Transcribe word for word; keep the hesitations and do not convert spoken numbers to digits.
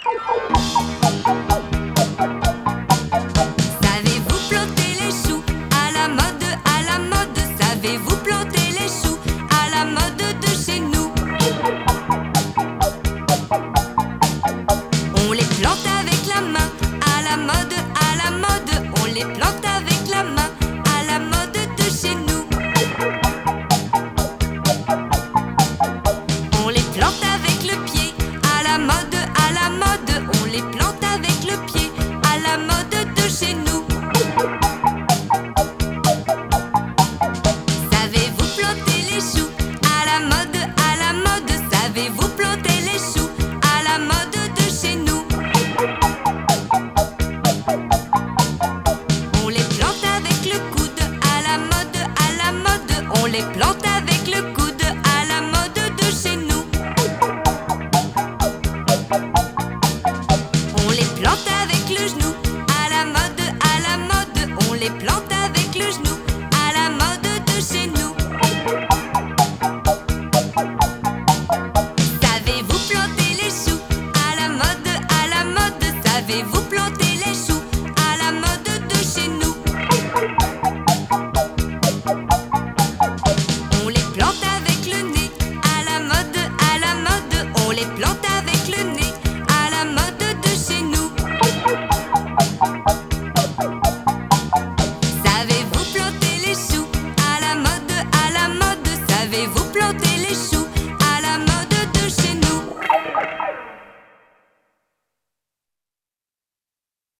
Savez-vous planter les choux à la mode, à la mode? Savez-vous planter les choux à la mode de chez nous? On les plante avec la main, à la mode, à la mode. On les plante avec la main, à la mode de chez nous. On les plante avec le pied, à la mode, à la mode. On les plante avec le pied, à la mode de chez nous. Savez-vous planter les choux à la mode, à la mode? Savez-vous planter les choux à la mode de chez nous? On les plante avec le coude, à la mode, à la mode. On les plante avec le coude, à la mode de chez nous. On les plante avec le genou, à la mode, à la mode. On les plante